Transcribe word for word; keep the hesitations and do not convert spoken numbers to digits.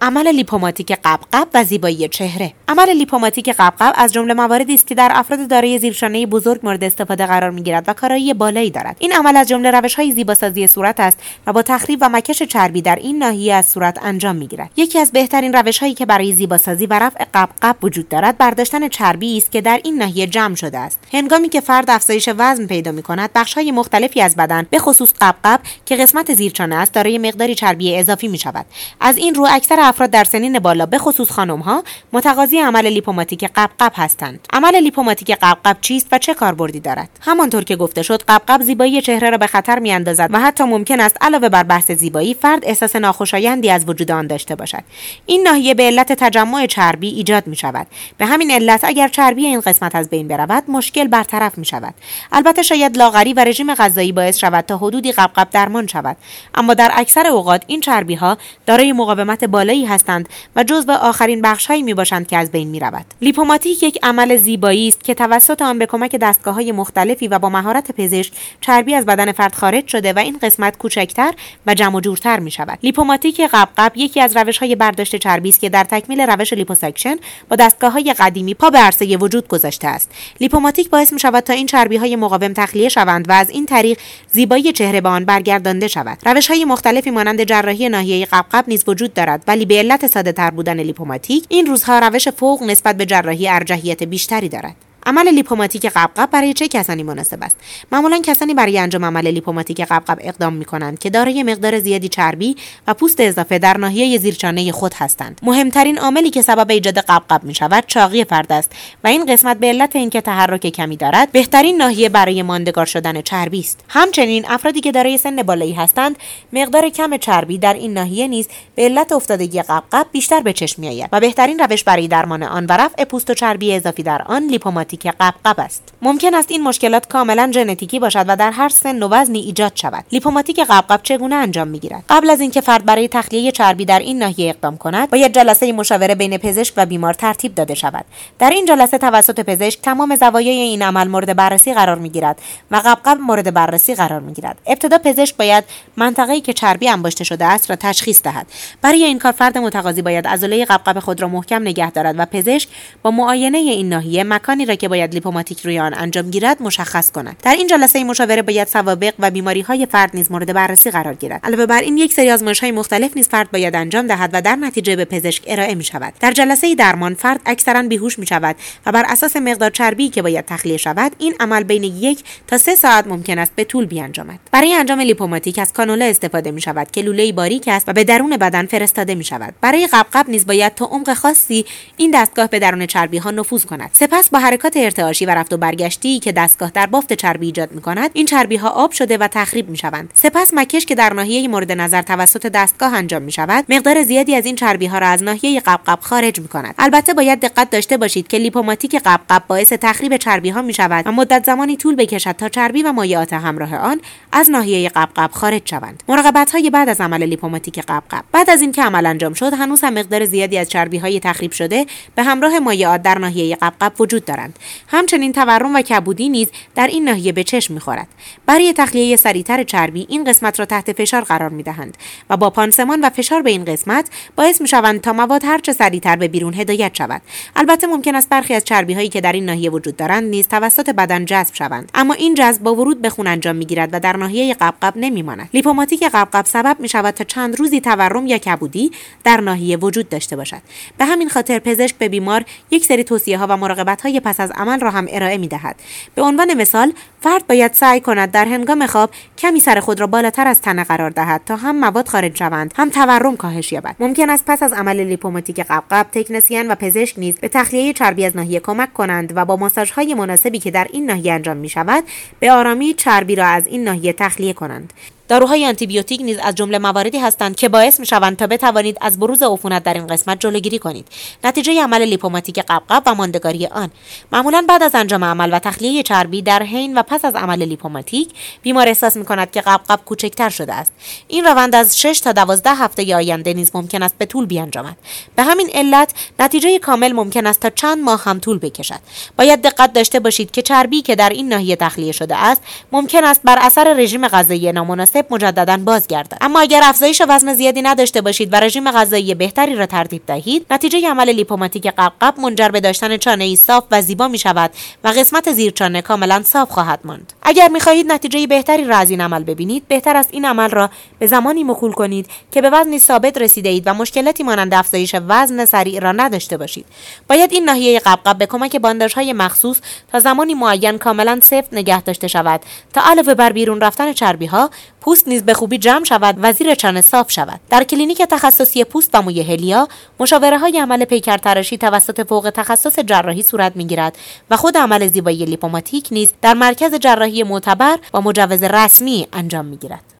عمل لیپوماتیک قبقب و زیبایی چهره. عمل لیپوماتیک قبقب از جمله مواردی است که در افراد دارای زیرشانه بزرگ مورد استفاده قرار می‌گیرد و کارایی بالایی دارد. این عمل از جمله روش‌های زیباسازی صورت است و با تخریب و مکش چربی در این ناحیه از صورت انجام می‌گیرد. یکی از بهترین روش‌هایی که برای زیباسازی و رفع قبقب وجود دارد، برداشتن چربی است که در این ناحیه جمع شده است. هنگامی که فرد افزایش وزن پیدا می‌کند، بخش‌های مختلفی از بدن، به خصوص قبقب که قسمت زیرچانه است، دارای مقداری چربی اضافی می‌شود. از این رو اکثر افراد در سنین بالا، به خصوص خانم‌ها، متقاضی عمل لیپوماتیک قبقب هستند. عمل لیپوماتیک قبقب چیست و چه کاربردی دارد؟ همانطور که گفته شد، قبقب زیبایی چهره را به خطر می‌اندازد و حتی ممکن است علاوه بر بحث زیبایی، فرد احساس ناخوشایندی از وجود آن داشته باشد. این ناحیه به علت تجمع چربی ایجاد می‌شود. به همین علت اگر چربی این قسمت از بین برود، مشکل برطرف می‌شود. البته شاید لاغری و رژیم غذایی باعث شود تا حدودی قبقب درمان شود، اما در اکثر اوقات این چربی‌ها دارای مقاومت بالایی هستند و جزو آخرین بخش‌هایی می‌باشند که از بین می‌رود. لیپوماتیک یک عمل زیبایی است که توسط آن به کمک دستگاه‌های مختلفی و با مهارت پزشک چربی از بدن فرد خارج شده و این قسمت کوچکتر و جمع و جورتر می‌شود. لیپوماتیک قبقب یکی از روش‌های برداشت چربی است که در تکمیل روش لیپوساکشن با دستگاه‌های قدیمی پا به عرصه وجود گذاشته است. لیپوماتیک باعث می‌شود تا این چربی‌های مقاوم تخلیه شوند و از این طریق زیبایی چهره به آن برگردانده شود. روش‌های مختلفی مانند جراحی ناحیه قبقب نیز وجود دارد، ولی به علت ساده‌تر بودن لیپوماتیک این روزها روش فوق نسبت به جراحی ارجحیت بیشتری دارد. عمل لیپوماتیک قبقب برای چه کسانی مناسب است؟ معمولا کسانی برای انجام عمل لیپوماتیک قبقب اقدام می‌کنند که دارای مقدار زیادی چربی و پوست اضافه در ناحیه زیرچانه خود هستند. مهمترین عاملی که سبب ایجاد قبقب می‌شود چاقی فرد است و این قسمت به علت اینکه تحرک کمی دارد، بهترین ناحیه برای ماندگار شدن چربی است. همچنین افرادی که دارای سن بالایی هستند، مقدار کم چربی در این ناحیه نیز به علت افتادگی قبقب بیشتر به چشم می‌آید و بهترین روش برای درمان آن و رفع پوست و چربی اضافی در آن لیپوماتیک که قبقب است. ممکن است این مشکلات کاملا ژنتیکی باشد و در هر سن و وزنی ایجاد شود. لیپوماتیک قبقب چگونه انجام میگیرد؟ قبل از اینکه فرد برای تخلیه چربی در این ناحیه اقدام کند، باید جلسه مشاوره بین پزشک و بیمار ترتیب داده شود. در این جلسه توسط پزشک تمام زوایای این عمل مورد بررسی قرار میگیرد و قبقب مورد بررسی قرار میگیرد. ابتدا پزشک باید منطقه‌ای که چربی انباشته شده است را تشخیص دهد. برای این کار فرد متقاضی باید عضله قبقب خود را محکم نگه دارد و پزشک با معاینه این ناحیه مکانی را که باید لیپوماتیک روی آن انجام گیرد مشخص کند. در این جلسه مشاوره باید سوابق و بیماری‌های فرد نیز مورد بررسی قرار گیرد. علاوه بر این یک سری آزمایش‌های مختلف نیز فرد باید انجام دهد و در نتیجه به پزشک ارائه می‌شود. در جلسه درمان فرد اکثراً بیهوش می‌شود و بر اساس مقدار چربی که باید تخلیه شود، این عمل بین یک تا سه ساعت ممکن است به طول بیانجامد. برای انجام لیپوماتیک از کانولا استفاده می‌شود که لوله‌ای باریک است و به درون بدن فرستاده می‌شود. برای قبقب نیز باید تا عمق خاصی این دستگاه به درون چربی‌ها نفوذ کند. سپس با حرکات ارتعاشی و رفت و برگشتی که دستگاه در بافت چربی ایجاد می‌کند، این چربی‌ها آب شده و تخریب می‌شوند. سپس مکش که در ناحیه مورد نظر توسط دستگاه انجام می‌شود، مقدار زیادی از این چربی‌ها را از ناحیه قبقب خارج می‌کند. البته باید دقت داشته باشید که لیپوماتیک قبقب باعث تخریب چربی‌ها می‌شود و مدت زمانی طول بکشد تا چربی و مایعات همراه آن از ناحیه قبقب خارج شوند. مراقبت‌های بعد از عمل لیپوماتیک قبقب. بعد از اینکه عمل انجام شد، هنوز هم مقدار زیادی از چربی‌های تخریب شده به همراه مایعات در ناحیه قبقب وجود دارند. همچنین تورم و کبودی نیز در این ناحیه به چشم می‌خورد. برای تخلیه سریعتر چربی این قسمت را تحت فشار قرار می‌دهند و با پانسمان و فشار به این قسمت باعث می‌شوند تا مواد هرچه سریعتر به بیرون هدایت شود. البته ممکن است برخی از چربی‌هایی که در این ناحیه وجود دارند نیز توسط بدن جذب شوند، اما این جذب با ورود به خون انجام می‌گیرد و در ناحیه قبقب نمی‌ماند. لیپوماتیک قبقب سبب می‌شود تا چند روزی تورم یا کبودی در ناحیه وجود داشته باشد. به همین خاطر پزشک به بیمار یک سری توصیه‌ها و مراقبت‌های پس از عمل را هم ارائه می‌دهد. به عنوان مثال، فرد باید سعی کند در هنگام خواب کمی سر خود را بالاتر از تنه قرار دهد تا هم مواد خارج شوند، هم تورم کاهش یابد. ممکن است پس از عمل لیپوماتیک قبقب تکنسین و پزشک نیز به تخلیه چربی از ناحیه کمک کنند و با ماساژهای مناسبی که در این ناحیه انجام می‌شود، به آرامی چربی را از این ناحیه تخلیه کنند. داروهای آنتیبیوتیک نیز از جمله مواردی هستند که باعث می‌شوند تا بتوانید از بروز عفونت در این قسمت جلوگیری کنید. نتیجه عمل لیپوماتیک قبقب و ماندگاری آن. معمولاً بعد از انجام عمل و تخلیه چربی در حین و پس از عمل لیپوماتیک، بیمار احساس می‌کند که قبقب کوچکتر شده است. این روند از شش تا دوازده هفته آینده نیز ممکن است به طول بیانجامد. به همین علت نتیجه کامل ممکن است تا چند ماه هم طول بکشد. باید دقت داشته باشید که چربی که در این ناحیه تخلیه شده است، ممکن است بر اثر رژیم غذایی نامناسب مناسب مجددا بازگردد. اما اگر افزایش وزن زیادی نداشته باشید و رژیم غذایی بهتری را ترتیب دهید، نتیجه عمل لیپوماتیک قبقب منجر به داشتن چانه‌ای صاف و زیبا می شود و قسمت زیر چانه کاملا صاف خواهد ماند. اگر می خواهید نتیجه بهتری را از این عمل ببینید، بهتر است این عمل را به زمانی موکول کنید که به وزنی ثابت رسیده اید و مشکلاتی مانند افزایش وزن سریع را نداشته باشید. باید این ناحیه قبقب به کمک بانداژهای مخصوص تا زمانی معین کاملا سفت نگه داشته شود تا علاوه بر بیرون رفتن چربی ها، پوست نیز به خوبی جمع شود و زیر چانه صاف شود. در کلینیک تخصصی پوست و موی هلیا، مشاوره های عمل پیکر تراشی توسط فوق تخصص جراحی صورت میگیرد و خود عمل زیبایی لیپوماتیک نیز در مرکز جراحی معتبر و مجوز رسمی انجام میگیرد.